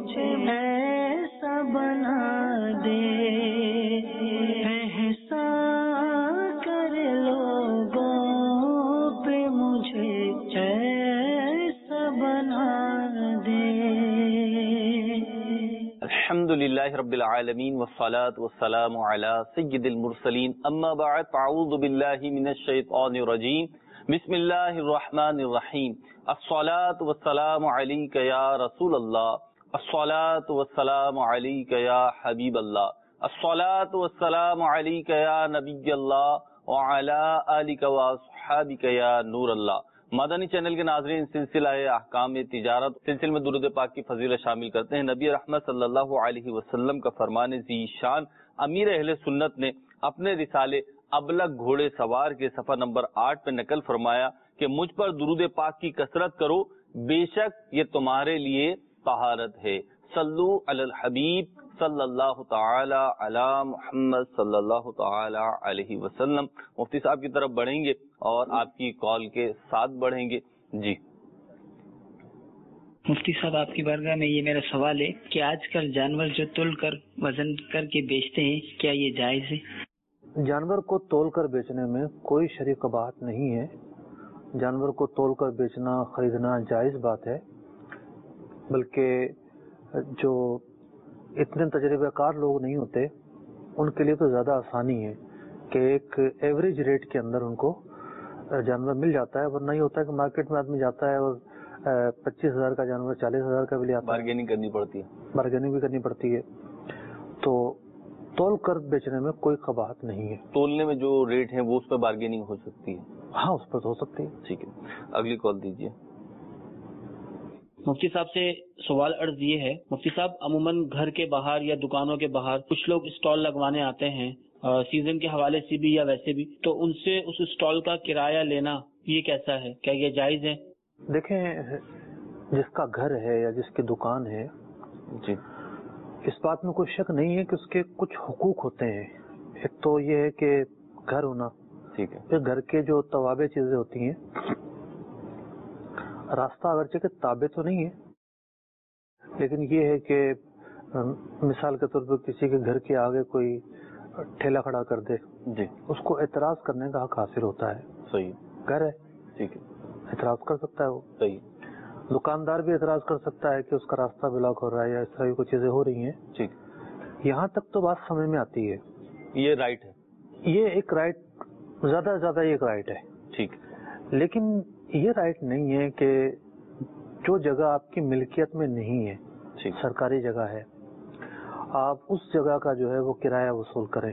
مجھے ایسا بنا دے، احسان کر لوگوں پہ مجھے ایسا بنا دے۔ الحمدللہ رب العالمین والصلاة والسلام علی سید المرسلین، اما بعد فاعوذ باللہ من الشیطان الرجیم، بسم اللہ الرحمن الرحیم۔ الصلاة والسلام علیک یا رسول اللہ، الصلاة والسلام علیک یا حبیب اللہ، الصلاة والسلام علیک یا نبی اللہ وعلی آلک واصحابک یا نور اللہ۔ مدنی چینل کے ناظرین، سلسلہ احکام تجارت سلسلے میں درود پاک کی فضیلت شامل کرتے ہیں۔ نبی رحمت صلی اللہ علیہ وسلم کا فرمان ذی شان امیر اہل سنت نے اپنے رسالے ابلغ گھوڑے سوار کے صفحہ نمبر 8 پہ نقل فرمایا کہ مجھ پر درود پاک کی کثرت کرو، بے شک یہ تمہارے لیے طہارت ہے۔ صلو علی الحبیب صلی اللہ تعالی علی محمد صلی اللہ تعالی علیہ وسلم۔ مفتی صاحب کی طرف بڑھیں گے اور آپ کی کال کے ساتھ بڑھیں گے۔ جی مفتی صاحب، آپ کی بارگاہ میں یہ میرا سوال ہے کہ آج کل جانور جو تول کر وزن کر کے بیچتے ہیں، کیا یہ جائز ہے؟ جانور کو تول کر بیچنے میں کوئی شرعی قباحت نہیں ہے۔ جانور کو تول کر بیچنا خریدنا جائز بات ہے، بلکہ جو اتنے تجربہ کار لوگ نہیں ہوتے ان کے لیے تو زیادہ آسانی ہے کہ ایک ایوریج ریٹ کے اندر ان کو جانور مل جاتا ہے، ورنہ یہ ہوتا ہے کہ مارکیٹ میں آدمی جاتا ہے اور 25,000 کا جانور 40,000 کا بھی لے آتا ہے، بارگیننگ کرنی پڑتی ہے، بارگیننگ بھی کرنی پڑتی ہے۔ تو تول کر بیچنے میں کوئی قباحت نہیں ہے۔ تولنے میں جو ریٹ ہے وہ اس پہ بارگیننگ ہو سکتی ہے؟ ہاں، اس پر ہو سکتی ہے۔ ٹھیک ہے، اگلی کال دیجیے۔ مفتی صاحب سے سوال عرض یہ ہے، مفتی صاحب عموماً گھر کے باہر یا دکانوں کے باہر کچھ لوگ اسٹال لگوانے آتے ہیں سیزن کے حوالے سے بھی یا ویسے بھی، تو ان سے اس اسٹال کا کرایہ لینا یہ کیسا ہے؟ کیا یہ جائز ہے؟ دیکھیں، جس کا گھر ہے یا جس کی دکان ہے، جی، اس بات میں کوئی شک نہیں ہے کہ اس کے کچھ حقوق ہوتے ہیں۔ ایک تو یہ ہے کہ گھر ہونا، ٹھیک ہے، پھر گھر کے جو توابع چیزیں ہوتی ہیں، راستہ اگرچہ کہ تابع تو نہیں ہے، لیکن یہ ہے کہ مثال کے طور پر کسی کے گھر کے آگے کوئی ٹھیلا کھڑا کر دے، جی، اس کو اعتراض کرنے کا حق حاصل ہوتا ہے۔ صحیح، گھر ہے، ٹھیک ہے، اعتراض کر سکتا ہے وہ۔ صحیح، دکاندار بھی اعتراض کر سکتا ہے کہ اس کا راستہ بلاک ہو رہا ہے یا اس طرح کی کوئی چیزیں ہو رہی ہیں۔ ٹھیک، یہاں تک تو بات سمجھ میں آتی ہے، یہ رائٹ ہے، یہ ایک رائٹ، زیادہ سے زیادہ ایک رائٹ ہے، ٹھیک، لیکن یہ رائٹ نہیں ہے کہ جو جگہ آپ کی ملکیت میں نہیں ہے، ٹھیک، سرکاری جگہ ہے، آپ اس جگہ کا جو ہے وہ کرایہ وصول کریں۔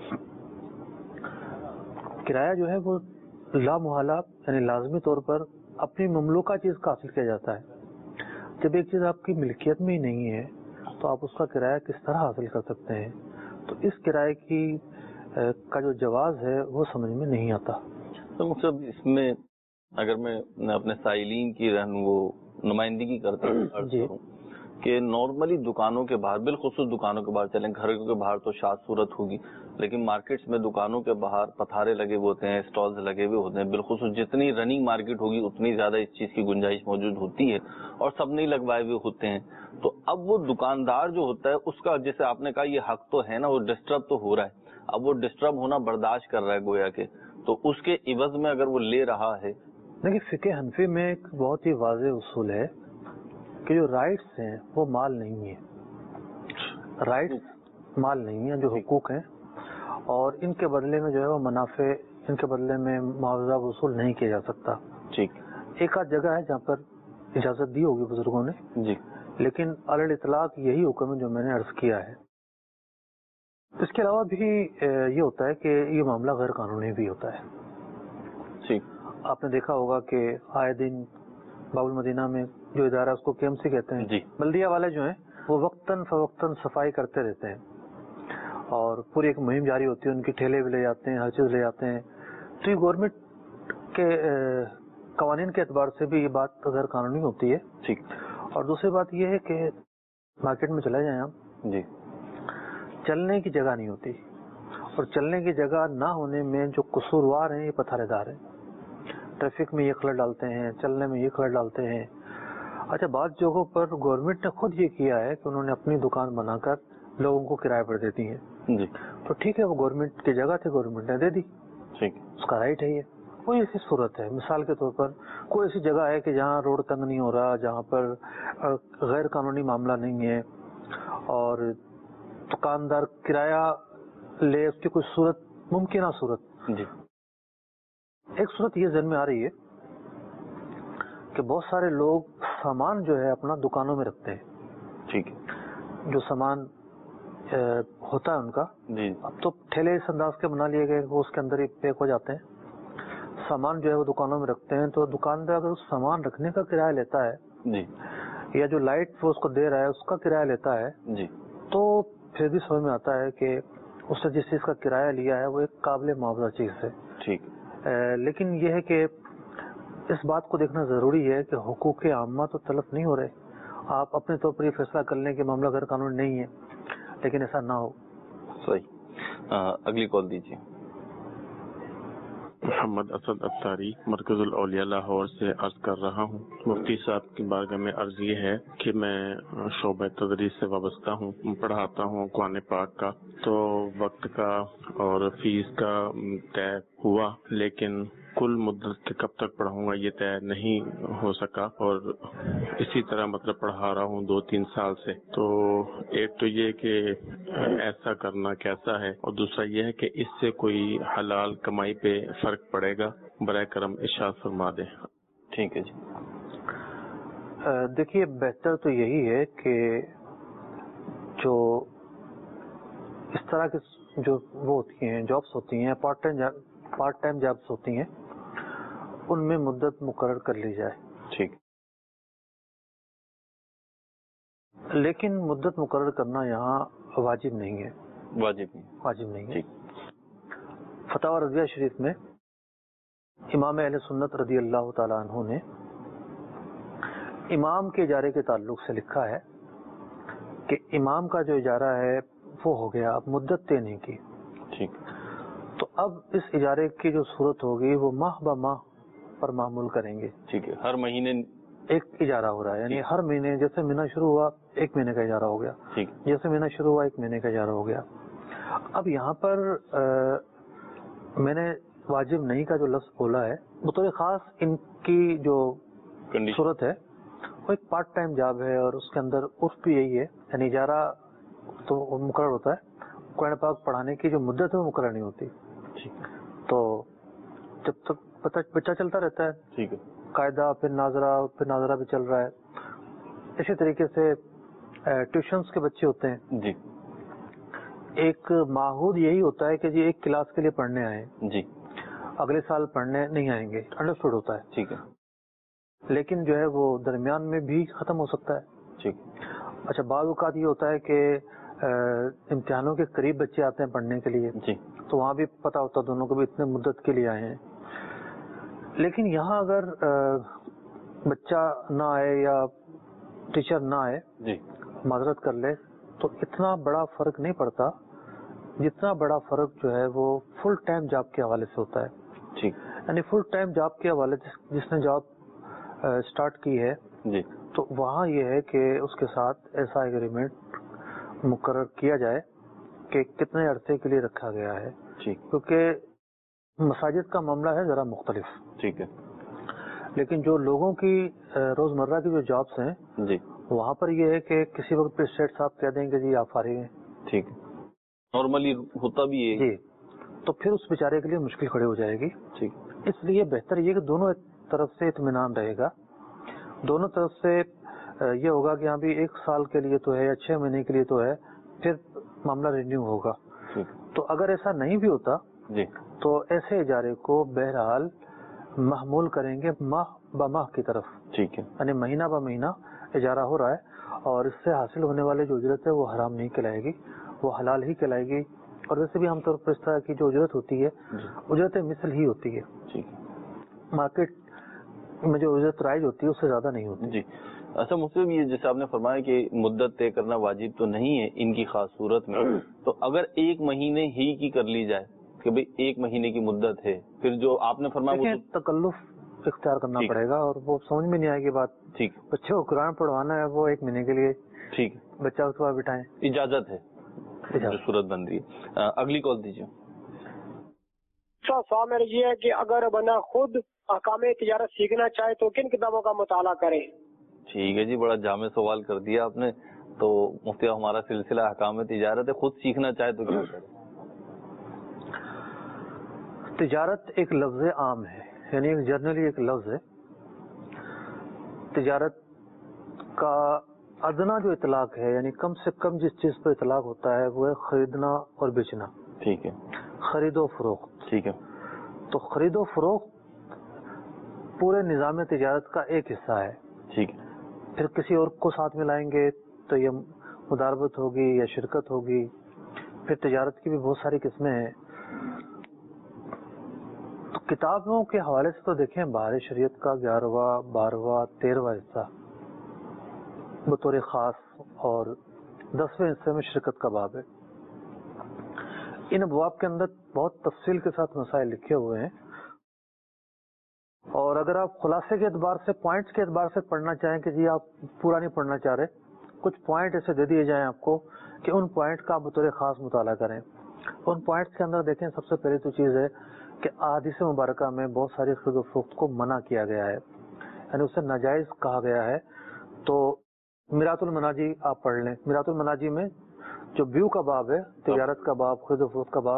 کرایہ جو ہے وہ لامحالہ یعنی لازمی طور پر اپنی مملوکہ چیز کا حاصل کیا جاتا ہے۔ جب ایک چیز آپ کی ملکیت میں ہی نہیں ہے تو آپ اس کا کرایہ کس طرح حاصل کر سکتے ہیں؟ تو اس کرایہ کا جو جواز ہے وہ سمجھ میں نہیں آتا۔ تو مطلب اس میں اگر میں اپنے سائلین کی وہ نمائندگی کرتا ہوں جی، کہ نارملی دکانوں کے باہر، بالخصوص دکانوں کے باہر چلیں، گھروں کے باہر تو شاد صورت ہوگی، لیکن مارکیٹس میں دکانوں کے باہر پتھارے لگے ہوئے ہوتے ہیں، اسٹالز لگے ہوئے ہوتے ہیں، بالخصوص جتنی رننگ مارکیٹ ہوگی اتنی زیادہ اس چیز کی گنجائش موجود ہوتی ہے، اور سب نہیں لگوائے ہوئے ہوتے ہیں۔ تو اب وہ دکاندار جو ہوتا ہے اس کا، جیسے آپ نے کہا یہ حق تو ہے نا، وہ ڈسٹرب تو ہو رہا ہے، اب وہ ڈسٹرب ہونا برداشت کر رہا ہے گویا کہ، تو اس کے عوض میں اگر وہ لے رہا ہے۔ دیکھیے، فقہ حنفی میں ایک بہت ہی واضح اصول ہے کہ جو رائٹس ہیں وہ مال نہیں ہیں، رائٹس مال نہیں ہیں، جو حقوق ہیں، اور ان کے بدلے میں جو ہے وہ منافع، ان کے بدلے میں معاوضہ وصول نہیں کیا جا سکتا۔ ٹھیک، ایک آدھ جگہ ہے جہاں پر اجازت دی ہوگی بزرگوں نے، جی، لیکن علی الاطلاق یہی حکم ہے جو میں نے عرض کیا ہے۔ اس کے علاوہ بھی یہ ہوتا ہے کہ یہ معاملہ غیر قانونی بھی ہوتا ہے۔ ٹھیک، آپ نے دیکھا ہوگا کہ آئے دن باب المدینہ میں جو ادارہ اس کو KMC کہتے ہیں، جی، بلدیہ والے جو ہیں وہ وقتاً فوقتاً صفائی کرتے رہتے ہیں، اور پوری ایک مہم جاری ہوتی ہے، ان کی ٹھیلے بھی لے جاتے ہیں، ہر چیز لے جاتے ہیں۔ تو یہ گورنمنٹ کے قوانین کے اعتبار سے بھی یہ بات غیر قانونی ہوتی ہے۔ ٹھیک، اور دوسری بات یہ ہے کہ مارکیٹ میں چلے جائیں آپ، جی، چلنے کی جگہ نہیں ہوتی، اور چلنے کی جگہ نہ ہونے میں جو قصوروار ہیں یہ پتھارے دار ہیں، ٹریفک میں یہ خلل ڈالتے ہیں، چلنے میں یہ خلل ڈالتے ہیں، اچھا، بعض جگہوں پر گورنمنٹ نے خود یہ کیا ہے کہ انہوں نے اپنی دکان بنا کر لوگوں کو کرائے پر دیتی ہیں جی تو ٹھیک ہے، وہ گورنمنٹ کی جگہ تھی، گورنمنٹ نے دے دی، ٹھیک اس کا رائٹ ہے یہ. کوئی ایسی صورت ہے مثال کے طور پر کوئی ایسی جگہ ہے کہ جہاں روڈ تنگ نہیں ہو رہا، جہاں پر غیر قانونی معاملہ نہیں ہے اور دکاندار کرایہ لے، اس کی کوئی صورت ممکنہ صورت. جی ایک صورت یہ ذہن میں آ رہی ہے کہ بہت سارے لوگ سامان جو ہے اپنا دکانوں میں رکھتے ہیں، ٹھیک ہے جو سامان ہوتا ہے ان کا. جی اب تو ٹھیلے اس انداز کے بنا لیے گئے وہ اس کے اندر ہی پیک ہو جاتے ہیں. سامان جو ہے وہ دکانوں میں رکھتے ہیں، تو دکاندار اگر اس سامان رکھنے کا کرایہ لیتا ہے جی یا جو لائٹ وہ اس کو دے رہا ہے اس کا کرایہ لیتا ہے، جی تو پھر بھی سمجھ میں آتا ہے کہ اس نے جس چیز کا کرایہ لیا ہے وہ ایک قابل معاوضہ چیز ہے. ٹھیک. لیکن یہ ہے کہ اس بات کو دیکھنا ضروری ہے کہ حقوق عامہ تو تلف نہیں ہو رہے. آپ اپنے طور پر یہ فیصلہ کر لیں کہ معاملہ غیر قانونی نہیں ہے، لیکن ایسا نہ ہو. صحیح. اگلی کال دیجیے. محمد اسد افطاری، مرکز الاولیاء لاہور سے عرض کر رہا ہوں. مفتی صاحب کی بارگاہ میں عرض یہ ہے کہ میں شعبہ تدریس سے وابستہ ہوں، پڑھاتا ہوں قرآن پاک کا. تو وقت کا اور فیس کا طے ہوا، لیکن کل مدت کے کب تک پڑھاؤں گا یہ طے نہیں ہو سکا، اور اسی طرح مطلب پڑھا رہا ہوں 2-3 سال سے. تو ایک تو یہ کہ ایسا کرنا کیسا ہے، اور دوسرا یہ ہے کہ اس سے کوئی حلال کمائی پہ فرق پڑے گا، برائے کرم ارشاد فرما دیں. ٹھیک ہے جی. دیکھیے، بہتر تو یہی ہے کہ جو اس طرح کی جو وہ ہوتی ہیں جابس ہوتی ہیں، پارٹ ٹائم جابس ہوتی ہیں، ان میں مدت مقرر کر لی جائے. ٹھیک. لیکن مدت مقرر کرنا یہاں واجب نہیں ہے. واجب نہیں ہے. فتاوی رضیہ شریف میں امام اہل سنت رضی اللہ تعالیٰ عنہ نے امام کے اجارے کے تعلق سے لکھا ہے کہ امام کا جو اجارہ ہے وہ ہو گیا، اب مدت طے نہیں کی. ٹھیک. تو اب اس اجارے کی جو صورت ہوگی وہ ماہ بہ ماہ پر معمول کریں گے. ٹھیک ہے. ہر مہینے ایک اجارہ ہو رہا ہے، یعنی ہر مہینے جیسے مہینہ شروع ہوا 1 مہینے کا اجارہ ہو گیا، ٹھیک. جیسے مہینہ شروع ہوا 1 مہینے کا اجارہ ہو گیا. اب یہاں پر میں نے واجب نہیں کا جو لفظ بولا ہے، بطور خاص ان کی جو صورت ہے وہ ایک پارٹ ٹائم جاب ہے، اور اس کے اندر عرف بھی یہی ہے، یعنی اجارہ تو مقرر ہوتا ہے، قرآن پاک پڑھانے کی جو مدت ہے وہ مقرر نہیں ہوتی. تو جب تک بچہ چلتا رہتا ہے، ٹھیک ہے، قاعدہ پھر ناظرہ بھی چل رہا ہے. اسی طریقے سے ٹیوشنز کے بچے ہوتے ہیں جی. ایک معہود یہی ہوتا ہے کہ جی ایک کلاس کے لیے پڑھنے آئے جی، اگلے سال پڑھنے نہیں آئیں گے، انڈرسٹوڈ ہوتا ہے. ٹھیک ہے. لیکن جو ہے وہ درمیان میں بھی ختم ہو سکتا ہے. ٹھیک. اچھا، بعض اوقات یہ ہوتا ہے کہ امتحانوں کے قریب بچے آتے ہیں پڑھنے کے لیے، جی، تو وہاں بھی پتہ ہوتا ہے دونوں کو بھی اتنے مدت کے لیے آئے ہیں. لیکن یہاں اگر بچہ نہ آئے یا ٹیچر نہ آئے، جی، معذرت کر لے، تو اتنا بڑا فرق نہیں پڑتا جتنا بڑا فرق جو ہے وہ فل ٹائم جاب کے حوالے سے ہوتا ہے. ٹھیک. یعنی فل ٹائم جاب کے حوالے جس نے جاب اسٹارٹ کی ہے، جی، تو وہاں یہ ہے کہ اس کے ساتھ ایسا ایگریمنٹ مقرر کیا جائے کہ کتنے عرصے کے لیے رکھا گیا ہے. ٹھیک. کیونکہ مساجد کا معاملہ ہے ذرا مختلف، ٹھیک ہے، لیکن جو لوگوں کی روزمرہ کی جو جابس ہیں جی، وہاں پر یہ ہے کہ کسی وقت پہ سیٹ صاحب کہہ دیں کہ جی آپ فارغ ہیں. ٹھیک. نارملی ہوتا بھی ہے جی، تو پھر اس بیچارے کے لیے مشکل کھڑی ہو جائے گی. ٹھیک. اس لیے بہتر یہ کہ دونوں طرف سے اطمینان رہے گا، دونوں طرف سے یہ ہوگا کہ ہاں بھی 1 سال کے لیے تو ہے یا 6 مہینے کے لیے تو ہے، پھر معاملہ رینیو ہوگا. ٹھیک. تو اگر ایسا نہیں بھی ہوتا جی، تو ایسے اجارے کو بہرحال محمول کریں گے ماہ بہ ماہ کی طرف. ٹھیک ہے. یعنی مہینہ بہ مہینہ اجارہ ہو رہا ہے، اور اس سے حاصل ہونے والے جو اجرت ہے وہ حرام نہیں کہلائے گی، وہ حلال ہی کہلائے گی. اور ویسے بھی عام طور پر اس طرح کی جو اجرت ہوتی ہے اجرت مثل ہی ہوتی ہے. ٹھیک. مارکیٹ میں جو اجرت رائج ہوتی ہے اس سے زیادہ نہیں ہوتی. جی. اچھا مفتی، یہ جیسے آپ نے فرمایا کہ مدت طے کرنا واجب تو نہیں ہے ان کی خاص صورت میں، تو اگر 1 مہینے ہی کی کر لی جائے کہ بھئی 1 مہینے کی مدت ہے، پھر جو آپ نے فرمایا وہ تکلف اختیار کرنا پڑے گا, اور وہ سمجھ میں نہیں آئے گی بات. ٹھیک, بچے کو قرآن پڑھوانا ہے, وہ 1 مہینے کے لیے ٹھیک, بچہ اس کو بٹھائیں, اجازت ہے, صورت بن رہی ہے. اگلی کال دیجیے. سوال میرا یہ ہے کہ اگر بندہ خود احکام تجارت سیکھنا چاہے تو کن کتابوں کا مطالعہ کرے؟ ٹھیک ہے جی, بڑا جامع سوال کر دیا آپ نے. تو مفتی ہمارا سلسلہ احکام تجارت ہے, خود سیکھنا چاہے تو کیا کرے؟ تجارت ایک لفظ عام ہے, یعنی ایک جنرلی ایک لفظ ہے. تجارت کا ادنا جو اطلاق ہے, یعنی کم سے کم جس چیز پر اطلاق ہوتا ہے وہ ہے خریدنا اور بیچنا. ٹھیک ہے, خرید و فروخت. ٹھیک ہے. تو خرید و فروخت پورے نظام تجارت کا ایک حصہ ہے. ٹھیک ہے. پھر کسی اور کو ساتھ میں لائیں گے تو یہ مداربت ہوگی یا شرکت ہوگی. پھر تجارت کی بھی بہت ساری قسمیں ہیں. تو کتابوں کے حوالے سے تو دیکھیں, بہار شریعت کا 11واں 12واں 13واں حصہ بطور خاص اور 10ویں حصے میں شرکت کا باب ہے. ان ابواب کے اندر بہت تفصیل کے ساتھ مسائل لکھے ہوئے ہیں, اور اگر آپ خلاصے کے اعتبار سے, پوائنٹس کے اعتبار سے پڑھنا چاہیں کہ جی آپ پورا نہیں پڑھنا چاہ رہے, کچھ پوائنٹ ایسے دے دیے جائیں آپ کو کہ ان پوائنٹ کا آپ بطور خاص مطالعہ کریں. ان پوائنٹس کے اندر دیکھیں, سب سے پہلی تو چیز ہے کہ احادیث مبارکہ میں بہت ساری خرید و فروخت کو منع کیا گیا ہے, یعنی اسے ناجائز کہا گیا ہے. تو میرات المناجی آپ پڑھ لیں. میرات المناجی میں جو بیو کا باب ہے, تجارت کا باب, خرید و فروخت کا باب,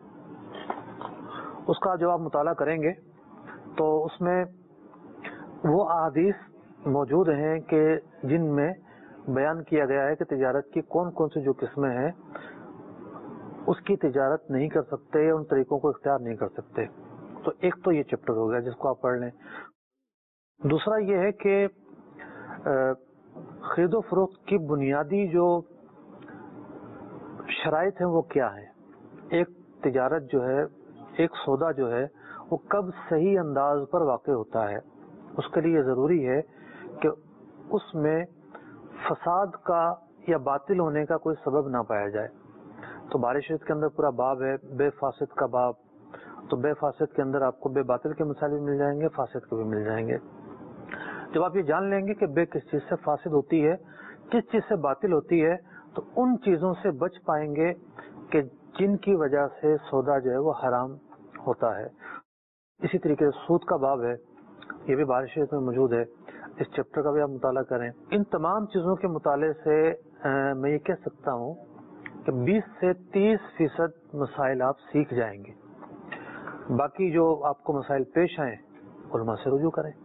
اس کا جب آپ مطالعہ کریں گے تو اس میں وہ احادیث موجود ہیں کہ جن میں بیان کیا گیا ہے کہ تجارت کی کون کون سی جو قسمیں ہیں اس کی تجارت نہیں کر سکتے, ان طریقوں کو اختیار نہیں کر سکتے. تو ایک تو یہ چیپٹر ہو گیا جس کو آپ پڑھ لیں. دوسرا یہ ہے کہ خرید و فروخت کی بنیادی جو شرائط ہیں وہ کیا ہیں. ایک تجارت جو ہے, ایک سودا جو ہے, وہ کب صحیح انداز پر واقع ہوتا ہے. اس کے لیے ضروری ہے کہ اس میں فساد کا یا باطل ہونے کا کوئی سبب نہ پایا جائے. تو بہار شریعت کے اندر پورا باب ہے بے فاسد کا باب. تو بے فاسد کے اندر آپ کو بے باطل کے مسائل بھی مل جائیں گے, فاسد کے بھی مل جائیں گے. جب آپ یہ جان لیں گے کہ بے کس چیز سے فاسد ہوتی ہے, کس چیز سے باطل ہوتی ہے, تو ان چیزوں سے بچ پائیں گے کہ جن کی وجہ سے سودا جو ہے وہ حرام ہوتا ہے. اسی طریقے سے سود کا باب ہے, یہ بھی بہار شریعت میں موجود ہے, اس چیپٹر کا بھی آپ مطالعہ کریں. ان تمام چیزوں کے مطالعے سے میں یہ کہہ سکتا ہوں کہ 20 سے 30% مسائل آپ سیکھ جائیں گے. باقی جو آپ کو مسائل پیش آئیں علماء سے رجوع کریں.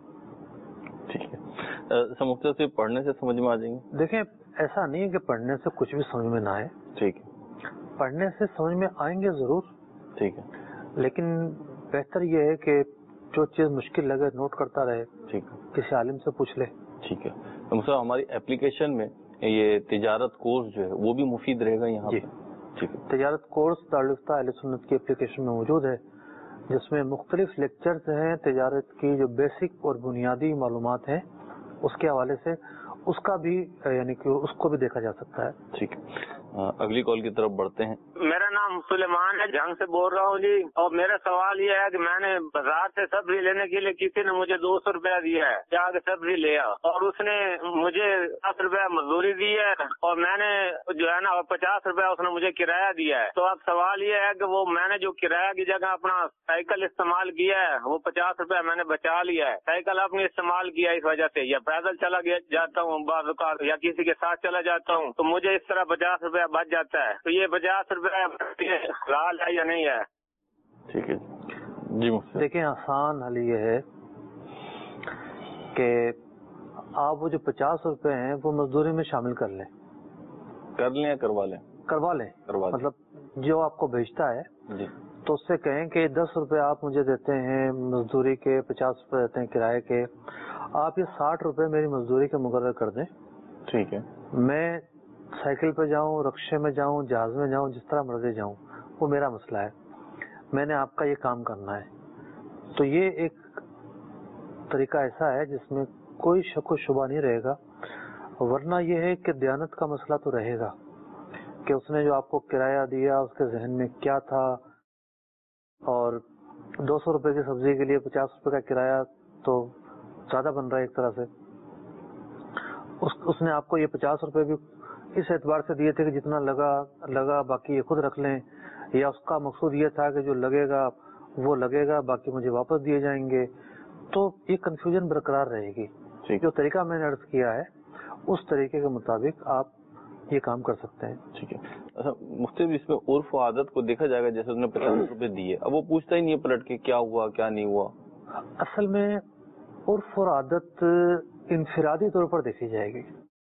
ٹھیک ہے. مفتی صاحب پڑھنے سے سمجھ میں آ جائیں گے؟ دیکھیں, ایسا نہیں ہے کہ پڑھنے سے کچھ بھی سمجھ میں نہ آئے. ٹھیک ہے. پڑھنے سے سمجھ میں آئیں گے ضرور. ٹھیک ہے. لیکن بہتر یہ ہے کہ جو چیز مشکل لگے نوٹ کرتا رہے. ٹھیک ہے. کسی عالم سے پوچھ لے. ٹھیک ہے. تو ہماری اپلیکیشن میں یہ تجارت کورس جو ہے وہ بھی مفید رہے گا یہاں پہ؟ ٹھیک ہے. تجارت کورس دارالفتہ اہل سنت کی اپلیکیشن میں موجود ہے, جس میں مختلف لیکچرز ہیں تجارت کی جو بیسک اور بنیادی معلومات ہیں اس کے حوالے سے, اس کا بھی یعنی کہ اس کو بھی دیکھا جا سکتا ہے. ٹھیک ہے. اگلی کال کی طرف بڑھتے ہیں. میرا نام سلیمان ہے, جنگ سے بول رہا ہوں جی. اور میرا سوال یہ ہے کہ میں نے بازار سے سبزی لینے کے لیے کسی نے مجھے 200 روپیہ دیا ہے, جا کے سبزی لیا, اور اس نے مجھے 10 روپیہ مزدوری دی ہے, اور میں نے جو ہے نا 50 روپیہ اس نے مجھے کرایہ دیا ہے. تو اب سوال یہ ہے کہ وہ میں نے جو کرایہ کی جگہ اپنا سائیکل استعمال کیا ہے, وہ 50 روپیہ میں نے بچا لیا ہے. سائیکل اپنی استعمال کیا اس وجہ سے, یا پیدل چلا جاتا ہوں بعض اوقات, یا کسی کے ساتھ چلا جاتا ہوں, تو مجھے اس طرح 50 روپیہ بچ جاتا ہے. تو یہ 50 روپیہ حلال ہے یا نہیں ہے؟ ٹھیک ہے جی. دیکھیں, آسان حل یہ ہے کہ آپ وہ جو 50 روپے ہیں وہ مزدوری میں شامل کر لیں. کر لیں یا کروا لیں؟ کروا لیں. مطلب جو آپ کو بھیجتا ہے جی, تو اس سے کہیں کہ 10 روپے آپ مجھے دیتے ہیں مزدوری کے, 50 روپے دیتے ہیں کرائے کے, آپ یہ 60 روپے میری مزدوری کے مقرر کر دیں. ٹھیک ہے. میں سائیکل پہ جاؤں, رکشے میں جاؤں, جہاز میں جاؤں, جس طرح مرضی جاؤں, وہ میرا مسئلہ ہے, میں نے آپ کا یہ کام کرنا ہے. تو یہ ایک طریقہ ایسا ہے جس میں کوئی شک و شبہ نہیں رہے گا. ورنہ یہ ہے کہ دیانت کا مسئلہ تو رہے گا کہ اس نے جو آپ کو کرایہ دیا اس کے ذہن میں کیا تھا, اور 200 روپے کی سبزی کے لیے 50 روپے کا کرایہ तो ज्यादा बन रहा है एक तरह से। उसने आपको ये 50 रुपए भी इस एतबार से दिए थे कि जितना लगा बाकी ये खुद रख लें, या उसका मकसूद ये था कि जो लगेगा वो लगेगा, बाकी मुझे वापस दिए जाएंगे। तो ये कंफ्यूजन बरकरार रहेगी। जो तरीका मैंने अर्ज किया है उस तरीके के मुताबिक आप ये काम कर सकते हैं। ठीक है। अच्छा मुफ्ती, इसमें उर्फ और आदत को देखा जाएगा, जैसे उसने 50 रुपए दिए, अब वो पूछता ही नहीं है पलट के क्या हुआ क्या नहीं हुआ। असल में उर्फ और आदत इनफिरादी तौर पर देखी जाएगी।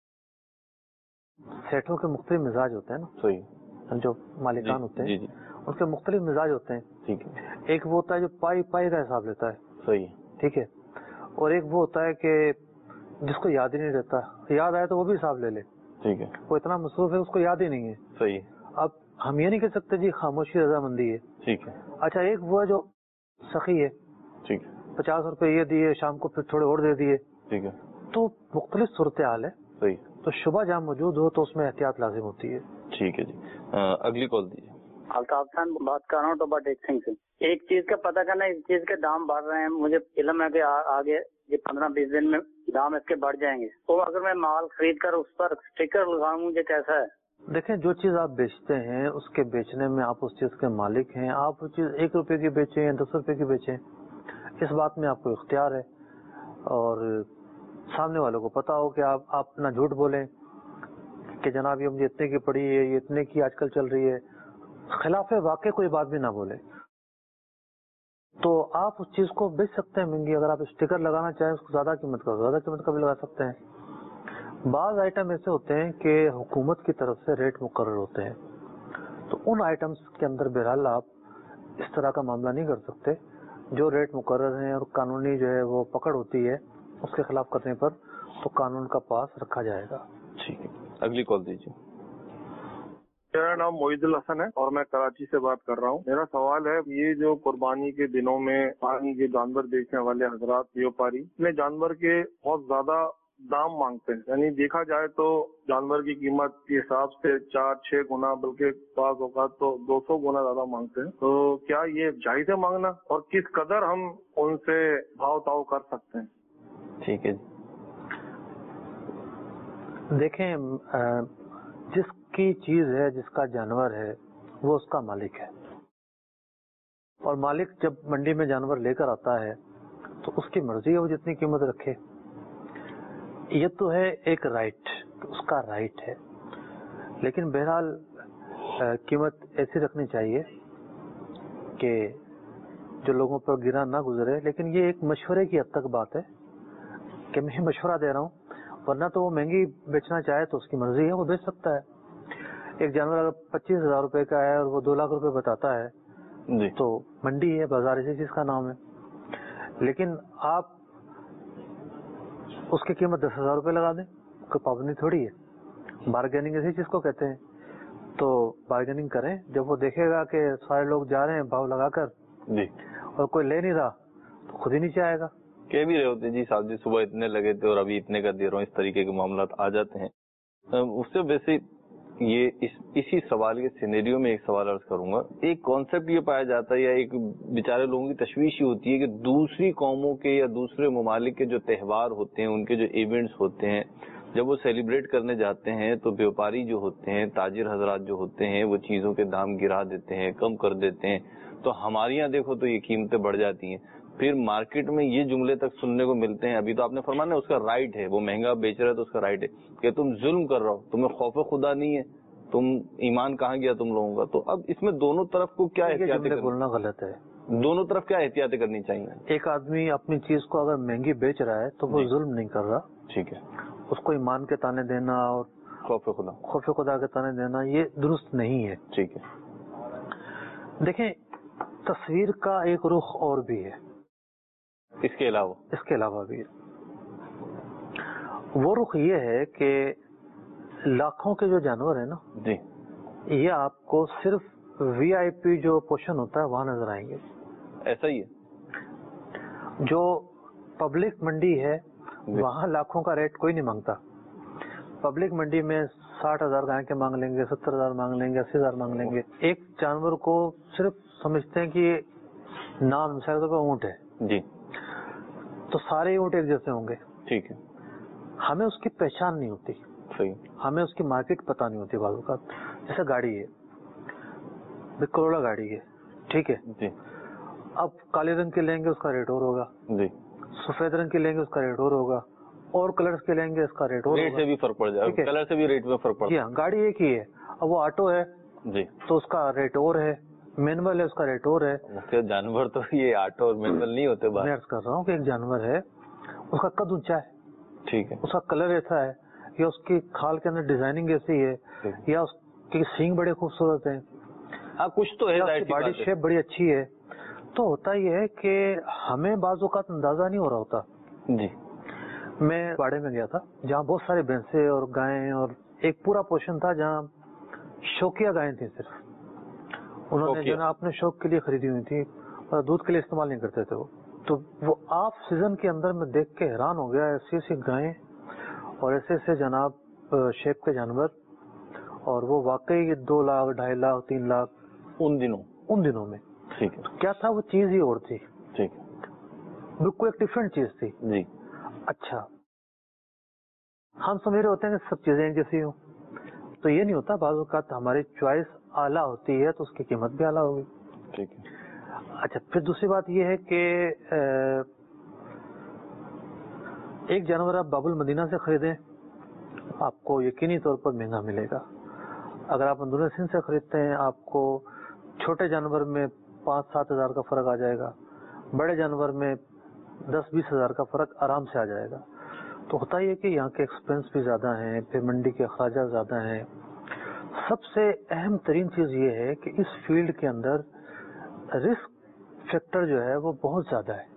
सेठों के मुख्तलिफ मिजाज होते हैं ना, सही, जो मालिकान होते हैं जी। उनके मुख्तलिफ मिजाज होते हैं। ठीक है। एक वो होता है जो पाई का हिसाब लेता है, सही, ठीक है, और एक वो होता है कि जिसको याद ही नहीं रहता, याद आए तो वो भी हिसाब ले ले, ठीक है, वो इतना मसरूफ है उसको याद ही नहीं है। सही। अब हम ये नहीं कह सकते जी खामोशी रजामंदी है। ठीक है। अच्छा एक वो है जो सखी है, ठीक है, 50 रुपए ये दिए, शाम को फिर थोड़े और दे दिए, ठीक है, तो मुख्तलिफ सूरत हाल है। सही। तो शुबह जहाँ मौजूद हो तो उसमें एहतियात लाजिम होती है। ठीक है जी। अगली कॉल दीजिए। अल्ताफ खान बात कर रहा हूँ टोबा टेक सिंह से। एक चीज का पता करना, इस चीज के दाम बढ़ रहे हैं, मुझे इल्म है कि आगे ये 15-20 दिन में दाम इसके बढ़ जाएंगे, तो अगर मैं माल खरीद कर उस पर स्टिकर लगाऊं, मुझे कैसा है? देखें, जो चीज आप बेचते हैं उसके बेचने में आप उस चीज के मालिक हैं। आप वो चीज 1 रुपए की बेचें या 10 रुपए की बेचें, इस बात में आपको इख्तियार है। और सामने वालों को पता हो कि आप ना झूठ बोलें कि जनाब ये मुझे इतने की पड़ी है, ये इतने की आजकल चल रही है, खिलाफ वाकई कोई बात भी ना बोले। तो आप उस चीज को बेच सकते हैं महंगी। अगर आप स्टिकर लगाना चाहें उसको ज्यादा कीमत का भी लगा सकते हैं। बाज आइटम ऐसे होते हैं कि हुकूमत की तरफ से रेट मुकर्रर होते हैं, तो उन आइटम्स के अंदर बहरहाल आप इस तरह का मामला नहीं कर सकते। जो रेट मुकर्रर हैं और कानूनी जो है वो पकड़ होती है, उसके खिलाफ करने पर तो कानून का पास रखा जाएगा। ठीक है, अगली कॉल दीजिए। मेरा नाम मोहिदुल हसन है और मैं कराची से बात कर रहा हूँ। मेरा सवाल है, ये जो कुर्बानी के दिनों में पानी के जानवर बेचने वाले हजरात व्यापारी अपने जानवर के बहुत ज्यादा दाम मांगते हैं, यानी देखा जाए तो जानवर की कीमत के हिसाब से 4-6 गुना, बल्कि बाज़ औक़ात तो 200 गुना ज्यादा मांगते हैं। तो क्या ये जायज़ है मांगना, और किस कदर हम उनसे भाव ताव कर सकते हैं? ठीक है। देखें, जिसकी चीज है, जिसका जानवर है, वो उसका मालिक है, और मालिक जब मंडी में जानवर लेकर आता है तो उसकी मर्जी है वो जितनी कीमत रखे। ये तो है एक राइट, उसका राइट है। लेकिन बहरहाल कीमत ऐसी रखनी चाहिए कि जो लोगों पर गिरा ना गुजरे। लेकिन ये एक मशवरे की हद तक बात है कि मैं मशवरा दे रहा हूँ, वरना तो वो महंगी बेचना चाहे तो उसकी मर्जी है, वो बेच सकता है। एक जानवर अगर 25,000 रुपए का है और वो 2 लाख रुपए बताता है जी, तो मंडी है, बाजार इसी चीज का नाम है। लेकिन आप उसकी कीमत 10,000 रुपए लगा दें, कोई पाबंदी थोड़ी है। बार्गेनिंग इसी चीज को कहते हैं। तो बार्गेनिंग करें, जब वो देखेगा कि सारे लोग जा रहे हैं भाव लगाकर जी, और कोई ले नहीं रहा तो खुद ही नीचे आएगा। कह भी रहे होते जी साहब जी, सुबह इतने लगे थे और अभी इतने का दे रहा हूँ, इस तरीके के मामला आ जाते हैं। उससे वैसे ये इसी सवाल के सिनेरियो में एक सवाल अर्ज करूंगा। एक कॉन्सेप्ट ये पाया जाता है, या एक बेचारे लोगों की तशवीश ही होती है कि दूसरी कौमों के या दूसरे ममालिक के जो त्यौहार होते हैं, उनके जो इवेंट्स होते हैं, जब वो सेलिब्रेट करने जाते हैं तो व्यापारी जो होते हैं, ताजिर हजरात जो होते हैं, वो चीजों के दाम गिरा देते हैं, कम कर देते हैं। तो हमारे यहाँ देखो तो ये कीमतें बढ़ जाती हैं। फिर मार्केट में ये जुमले तक सुनने को मिलते हैं, अभी तो आपने फरमाया ना उसका राइट है, वो महंगा बेच रहा है तो उसका राइट है कि तुम जुल्म कर रहे हो, तुम्हें खौफ खुदा नहीं है, तुम ईमान कहाँ गया तुम लोगों का। तो अब इसमें दोनों तरफ को क्या एहतियात बोलना गलत है। दोनों तरफ क्या एहतियातें करनी चाहिए? एक आदमी अपनी चीज को अगर महंगी बेच रहा है तो वो जुल्म नहीं कर रहा। ठीक है। उसको ईमान के ताने देना और खौफ खुदा के ताने देना ये दुरुस्त नहीं है। ठीक है। देखें, तस्वीर का एक रुख और भी है, इसके अलावा भी है। वो रुख ये है कि लाखों के जो जानवर है ना जी, ये आपको सिर्फ वीआईपी जो पोर्शन होता है वहां नजर आएंगे। ऐसा ही है। जो पब्लिक मंडी है वहां लाखों का रेट कोई नहीं मांगता। पब्लिक मंडी में 60,000 गाय के मांग लेंगे, 70,000 मांग लेंगे, 80,000 मांग लेंगे। एक जानवर को सिर्फ समझते हैं कि नाम मिसाल के ऊँट है जी, तो सारे ऊँट एक जैसे होंगे, ठीक है, हमें उसकी पहचान नहीं होती, सही, हमें उसकी मार्केट पता नहीं होती बाजू का। जैसे गाड़ी है, करोड़ा गाड़ी है, ठीक है जी अब काले रंग के लेंगे उसका रेट और होगा, जी, सफेद रंग के लेंगे उसका रेट और होगा, और कलर्स के लेंगे इसका रेट और रेट होगा। से भी फर्क पड़ ठीक जाएगा, है। कलर से भी रेट में फर्क जी पड़ता हाँ, गाड़ी एक ही है, अब वो ऑटो है जी। तो उसका रेट और है, मैनुअल है उसका रेट और है। मुख्य जानवर तो ये ऑटो और मैनुअल नहीं होते बाहर। मैं अर्ज कर रहा हूँ कि एक जानवर है, उसका कद ऊंचा है, ठीक है, उसका कलर ऐसा है, या उसकी खाल के अंदर डिजाइनिंग ऐसी है, या उसके सींग बड़े खूबसूरत हैं, हाँ कुछ तो है, बॉडी शेप बड़ी अच्छी है, तो होता ये है कि हमें बाजू का अंदाजा नहीं हो रहा होता। जी। मैं बाड़े में गया था जहाँ बहुत सारे भैंसे और गायें, और एक पूरा पोर्शन था जहाँ शौकिया गायें थी, सिर्फ उन्होंने जो ना अपने शौक के लिए खरीदी हुई थी, और दूध के लिए इस्तेमाल नहीं करते थे वो। तो वो ऑफ सीजन के अंदर में देख के हैरान हो गया, ऐसी ऐसी गायें और ऐसे ऐसे जनाब शेप के जानवर, और वो वाकई 2 लाख 2.5 लाख 3 लाख उन दिनों में। ठीक है, तो क्या था, वो चीज ही और थी, ठीक है, बिल्कुल एक डिफरेंट चीज थी जी। अच्छा, हम समझ रहे होते हैं कि सब चीजें एक जैसी हो, तो ये नहीं होता। बाज़ औक़ात हमारी चॉइस आला होती है तो उसकी कीमत भी आला होगी। ठीक है। अच्छा, फिर दूसरी बात ये है कि एक जानवर आप बाबुल मदीना से खरीदें, आपको यकीनी तौर पर महंगा मिलेगा। अगर आप अंदरून सिंध से खरीदते हैं, आपको छोटे जानवर में 5-7 हज़ार का फर्क आ जाएगा, बड़े जानवर में 10-20 हज़ार का फर्क आराम से आ जाएगा। तो होता ही है कि यहाँ के एक्सपेंस भी ज्यादा हैं, फिर मंडी के अखराजात ज्यादा हैं। सबसे अहम तरीन चीज ये है कि इस फील्ड के अंदर रिस्क फैक्टर जो है वो बहुत ज्यादा है।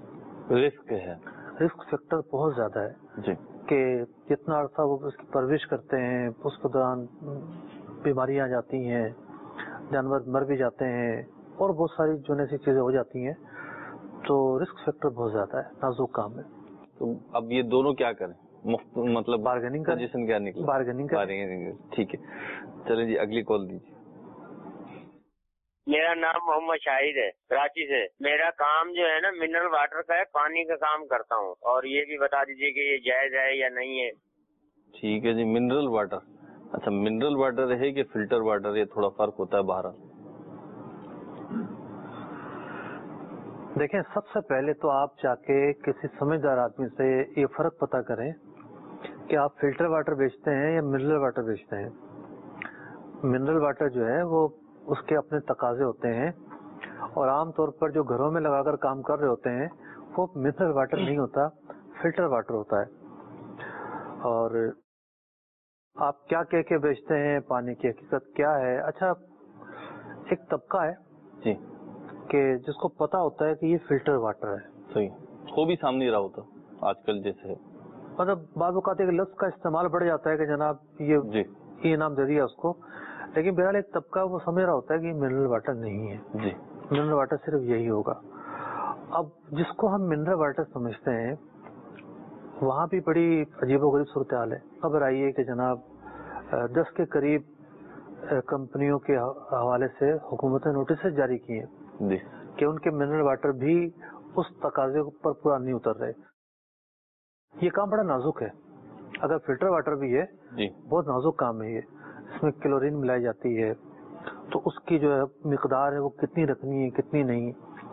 रिस्क फैक्टर बहुत ज्यादा है जी, कि जितना अर्सा वो उसकी परवरिश करते हैं, उसके दौरान बीमारियां आ जाती हैं, जानवर मर भी जाते हैं, और बहुत सारी जो ऐसी चीजें हो जाती हैं, तो रिस्क फैक्टर बहुत ज्यादा है, नाजुक काम है। तो अब ये दोनों क्या करें, मतलब बार्गेनिंग पोजीशन क्या निकले? बार्गेनिंग। ठीक है, चलिए जी, अगली कॉल दीजिए। मेरा नाम मोहम्मद शाहिद है, कराची से। मेरा काम जो है ना मिनरल वाटर का है, पानी का काम करता हूँ, और ये भी बता दीजिए कि ये जायज है या नहीं है। ठीक है जी, मिनरल वाटर। अच्छा, मिनरल वाटर है कि फिल्टर वाटर, ये थोड़ा फर्क होता है बाहर। देखें, सबसे पहले तो आप जाके किसी समझदार आदमी से ये फर्क पता करें कि आप फिल्टर वाटर बेचते हैं या मिनरल वाटर बेचते हैं। मिनरल वाटर जो है वो उसके अपने तकाजे होते हैं, और आमतौर पर जो घरों में लगाकर काम कर रहे होते हैं वो मिनरल वाटर नहीं होता, फिल्टर वाटर होता है। और आप क्या कह के बेचते हैं, पानी की हकीकत क्या है। अच्छा, एक तबका है जी कि जिसको पता होता है कि ये फिल्टर वाटर है। सही, हो भी सामने रहा होता आजकल जैसे, मतलब बाज़ औक़ात एक लफ्ज़ का इस्तेमाल बढ़ जाता है कि जनाब ये नाम दे दिया उसको, लेकिन बहरहाल एक तबका वो समझ रहा होता है कि मिनरल वाटर नहीं है जी, मिनरल वाटर सिर्फ यही होगा। अब जिसको हम मिनरल वाटर समझते हैं वहाँ भी बड़ी अजीबोगरीब सूरत हाल है। खबर आई है कि जनाब 10 के करीब कंपनियों के हवाले से हुकूमत ने नोटिस जारी किए हैं कि उनके मिनरल वाटर भी उस तकाजे पर पूरा नहीं उतर रहे। ये काम बड़ा नाजुक है। अगर फिल्टर वाटर भी है जी, बहुत नाजुक काम है ये, इसमें क्लोरीन मिलाई जाती है, तो उसकी जो है मिकदार है वो कितनी रखनी है कितनी नहीं।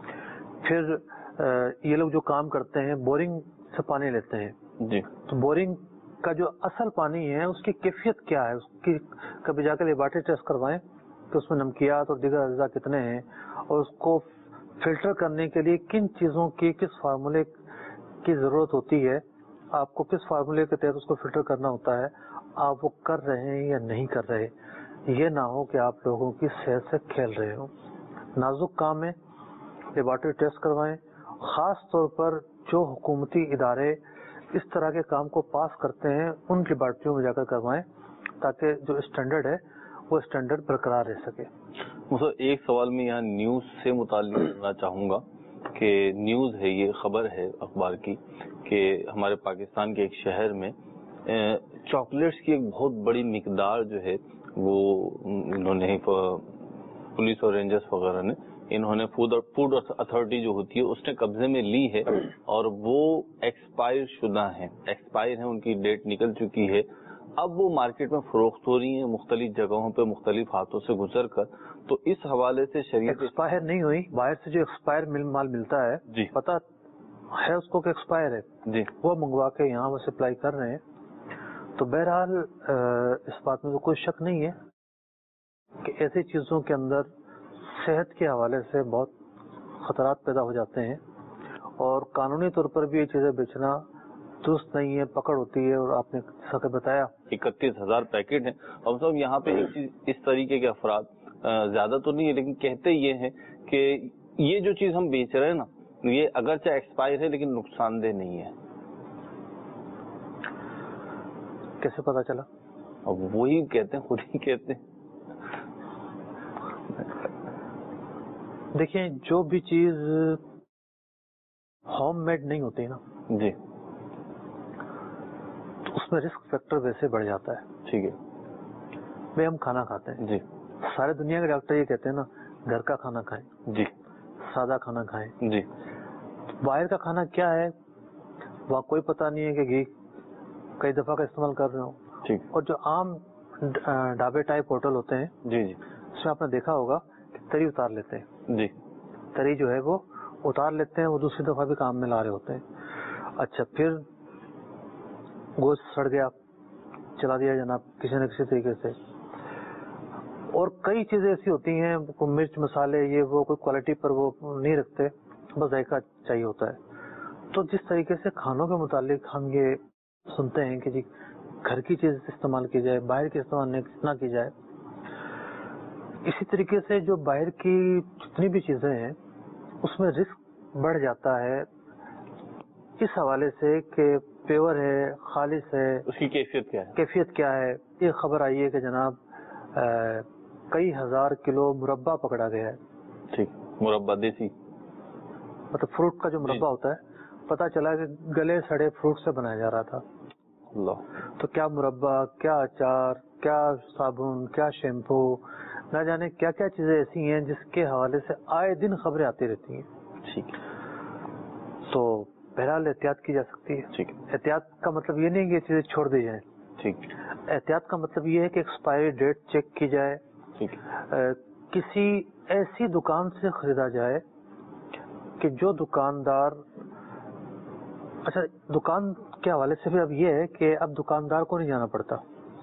फिर ये लोग जो काम करते हैं बोरिंग से पानी लेते हैं जी, तो बोरिंग का जो असल पानी है उसकी कैफियत क्या है, उसकी कभी जाकर लेबोरेटरी टेस्ट करवाएं कि उसमें नमकियात और दीगर अज़ा कितने हैं, और उसको फिल्टर करने के लिए किन चीज़ों की किस फार्मूले की ज़रूरत होती है, आपको किस फार्मूले के तहत उसको फिल्टर करना होता है, आप वो कर रहे हैं या नहीं कर रहे। ये ना हो कि आप लोगों की सेहत से खेल रहे हो। नाजुक काम है, लेबोरेटरी टेस्ट करवाएं। खास तौर पर जो हुकूमती इदारे इस तरह के काम को पास करते हैं उन लेबोरेटरियों में जाकर करवाएं, ताकि जो स्टैंडर्ड है वो स्टैंडर्ड बरकरार रह सके। मुझे एक सवाल में यहाँ न्यूज से मुताल्लिक करना चाहूंगा कि न्यूज है, ये खबर है अखबार की कि हमारे पाकिस्तान के एक शहर में चॉकलेट्स की एक बहुत बड़ी मिकदार जो है वो इन्होंने पुलिस और रेंजर्स वगैरह ने انہوں نے فوڈ اتھارٹی جو ہوتی ہے اس نے قبضے میں لی ہے اور وہ ایکسپائر شدہ ہیں، ایکسپائر ہیں، ان کی ڈیٹ نکل چکی ہے. اب وہ مارکیٹ میں فروخت ہو رہی ہیں مختلف جگہوں پہ مختلف ہاتھوں سے گزر کر. تو اس حوالے سے شریعت ایکسپائر نہیں ہوئی، باہر سے جو ایکسپائر مال ملتا ہے جی پتا ہے اس کو کہ ایکسپائر ہے، جی وہ منگوا کے یہاں وہ سپلائی کر رہے ہیں. تو بہرحال اس بات میں تو کوئی شک نہیں ہے کہ ایسی چیزوں کے اندر صحت کے حوالے سے بہت خطرات پیدا ہو جاتے ہیں اور قانونی طور پر بھی یہ چیزیں بیچنا درست نہیں ہے، پکڑ ہوتی ہے. اور آپ نے جیسا کہ بتایا 31,000 پیکٹ ہیں. اور صاحب یہاں پہ ایک چیز، اس طریقے کے افراد زیادہ تو نہیں ہے لیکن کہتے یہ ہیں کہ یہ جو چیز ہم بیچ رہے ہیں نا یہ اگرچہ ایکسپائر ہے لیکن نقصان دہ نہیں ہے. کیسے پتا چلا؟ اب وہی کہتے ہیں، خود ہی کہتے ہیں. دیکھیں جو بھی چیز ہوم میڈ نہیں ہوتی نا جی تو اس میں رسک فیکٹر ویسے بڑھ جاتا ہے. ٹھیک ہے. بھائی ہم کھانا کھاتے ہیں جی سارے دنیا کے ڈاکٹر یہ کہتے ہیں نا گھر کا کھانا کھائیں، جی سادہ کھانا کھائیں. جی باہر کا کھانا کیا ہے وہاں کوئی پتہ نہیں ہے کہ گھی کئی دفعہ کا استعمال کر رہے ہوں. ٹھیک. اور جو عام ڈھابے ٹائپ ہوٹل ہوتے ہیں جی جی اس میں آپ نے دیکھا ہوگا کہ تری اتار لیتے ہیں، جی تری جو ہے وہ اتار لیتے ہیں، وہ دوسری دفعہ بھی کام میں لا رہے ہوتے ہیں. اچھا پھر گوشت سڑ گیا چلا دیا جناب کسی نہ کسی طریقے سے. اور کئی چیزیں ایسی ہوتی ہیں مرچ مسالے یہ وہ کوئی کوالٹی پر وہ نہیں رکھتے، بس ذائقہ چاہیے ہوتا ہے. تو جس طریقے سے کھانوں کے متعلق ہم یہ سنتے ہیں کہ جی گھر کی چیز استعمال کی جائے باہر کی استعمال نہ کی جائے، اسی طریقے سے جو باہر کی جتنی بھی چیزیں ہیں اس میں رسک بڑھ جاتا ہے اس حوالے سے کہ پیور ہے خالص ہے، اس کی کیفیت کیا ہے. یہ خبر آئی ہے کہ جناب کئی ہزار کلو مربع پکڑا گیا ہے. ٹھیک. مربع دیسی مطلب فروٹ کا جو مربع ہوتا ہے، پتا چلا کہ گلے سڑے فروٹ سے بنایا جا رہا تھا. اللہ. تو کیا مربع، کیا اچار، کیا صابن، کیا شیمپو، نہ جانے کیا کیا چیزیں ایسی ہیں جس کے حوالے سے آئے دن خبریں آتی رہتی ہیں. ٹھیک. تو بہرحال احتیاط کی جا سکتی ہے. ٹھیک. احتیاط کا مطلب یہ نہیں کہ یہ چیزیں چھوڑ دی جائیں. ٹھیک. احتیاط کا مطلب یہ ہے کہ ایکسپائری ڈیٹ چیک کی جائے، ٹھیک. کسی ایسی دکان سے خریدا جائے کہ جو دکاندار، اچھا دکان کے حوالے سے بھی اب یہ ہے کہ اب دکاندار کو نہیں جانا پڑتا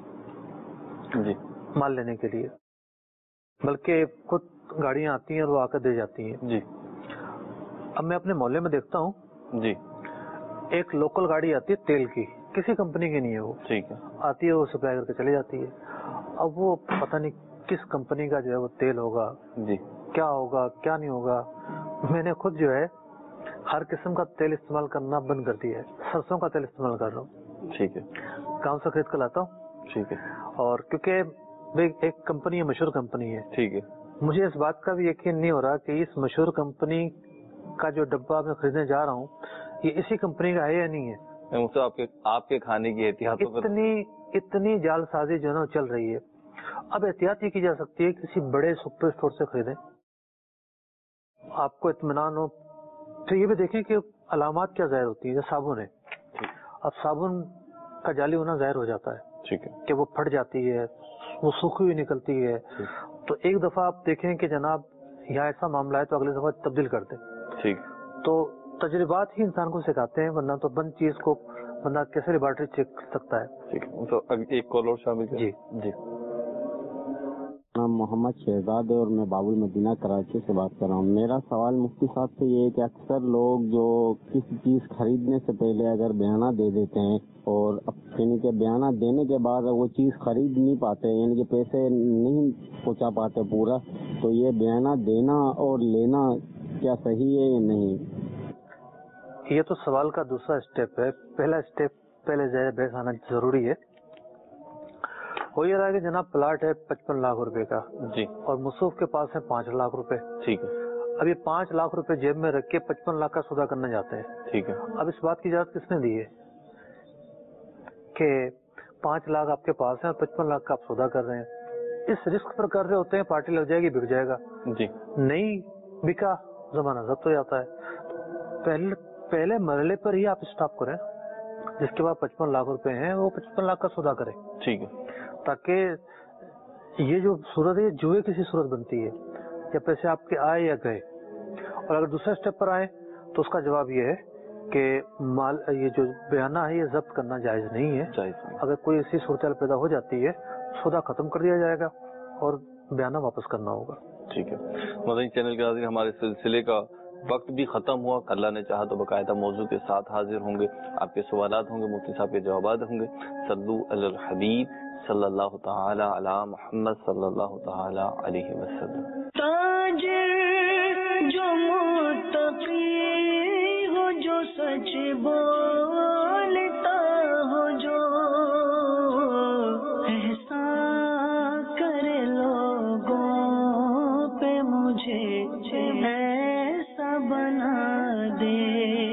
جی مال لینے کے لیے، بلکہ خود گاڑیاں آتی ہیں اور وہ آ کر دے جاتی ہیں. جی. اب میں اپنے محلے میں دیکھتا ہوں جی ایک لوکل گاڑی آتی ہے تیل کی، کسی کمپنی کی نہیں ہے وہ، ٹھیک ہے. آتی ہے وہ سپلائی کر کے چلی جاتی ہے. اب وہ پتہ نہیں کس کمپنی کا جو ہے وہ تیل ہوگا، جی کیا ہوگا کیا نہیں ہوگا. میں نے خود جو ہے ہر قسم کا تیل استعمال کرنا بند کر دیا ہے، سرسوں کا تیل استعمال کر رہا ہوں. ٹھیک ہے. گاؤں سے خرید کر لاتا ہوں. ٹھیک ہے. اور کیونکہ ایک کمپنی ہے، مشہور کمپنی ہے، ٹھیک ہے. مجھے اس بات کا بھی یقین نہیں ہو رہا کہ اس مشہور کمپنی کا جو ڈبہ میں خریدنے جا رہا ہوں یہ اسی کمپنی کا ہے یا نہیں ہے. آپ کے کھانے کی احتیاط اتنی جال سازی جو ہے نا چل رہی ہے. اب احتیاط یہ کی جا سکتی ہے کسی بڑے سپر اسٹور سے خریدیں، آپ کو اطمینان ہو. تو یہ بھی دیکھیں کہ علامات کیا ظاہر ہوتی ہیں. جیسے صابن ہے، اب صابن کا جعلی ہونا ظاہر ہو جاتا ہے، ٹھیک ہے، کہ وہ پھٹ جاتی ہے، وہ سوکھی ہوئی نکلتی ہے. تو ایک دفعہ آپ دیکھیں کہ جناب یہاں ایسا معاملہ ہے تو اگلی دفعہ تبدیل کر دیں. ٹھیک. تو تجربات ہی انسان کو سکھاتے ہیں، ورنہ تو بند چیز کو بندہ کیسے لیبارٹری چیک کر سکتا ہے. ٹھیک ہے. تو ایک کال اور شامل جی جی. نام محمد شہزاد ہے اور میں باب المدینہ کراچی سے بات کر رہا ہوں. میرا سوال مفتی صاحب سے یہ ہے کہ اکثر لوگ جو کسی چیز خریدنے سے پہلے اگر بیانہ دے دیتے ہیں اور یعنی کہ بیانہ دینے کے بعد وہ چیز خرید نہیں پاتے، یعنی کہ پیسے نہیں پہنچا پاتے پورا، تو یہ بیانہ دینا اور لینا کیا صحیح ہے یا نہیں؟ یہ تو سوال کا دوسرا اسٹیپ ہے. پہلا اسٹیپ پہلے ظاہر بحث آنا ضروری ہے. ہو یہ رہا ہے کہ جناب پلاٹ ہے 55 لاکھ روپے کا جی، اور مصروف کے پاس ہے 5 لاکھ روپے. ٹھیک ہے. اب یہ 5 لاکھ روپے جیب میں رکھ کے 55 لاکھ کا سودا کرنے جاتے ہیں. ٹھیک ہے. اب اس بات کی اجازت کس نے دی ہے کہ 5 لاکھ آپ کے پاس ہیں اور 55 لاکھ کا آپ سودا کر رہے ہیں؟ اس رسک پر کر رہے ہوتے ہیں پارٹی لگ جائے گی بک جائے گا. جی. نہیں बिका जमाना जब्त हो जाता है। पहले मरले पर ही आप स्टॉप करें, जिसके बाद 55 लाख रुपए हैं वो 55 लाख का सौदा करें। ठीक है, ताकि ये जो सूरत है जुए किसी सूरत बनती है, या पैसे आपके आए या गए। और अगर दूसरे स्टेप पर आए तो उसका जवाब ये है कि माल ये जो बयाना है ये जब्त करना जायज नहीं है। अगर कोई ऐसी सूरत पैदा हो जाती है सौदा खत्म कर दिया जाएगा और बयाना वापस करना होगा। ठीक है, मदनी चैनल के नाज़रीन, हमारे सिलसिले का वक्त भी खत्म हुआ। अल्लाह ने चाहा तो बकायदा मौजू के साथ हाजिर होंगे, आपके सवालात होंगे, मुफ्ती साहब के जवाबात होंगे। सल्लु अलल हबीब सल्लल्लाहु तआला अला मुहम्मद सल्लल्लाहु तआला अलैहि वसल्लम। ताजिर जो मुत्तकी हो, जो सच बोलता हो, जो एहसान करे लोगों पे, मुझे ऐसा बना दे।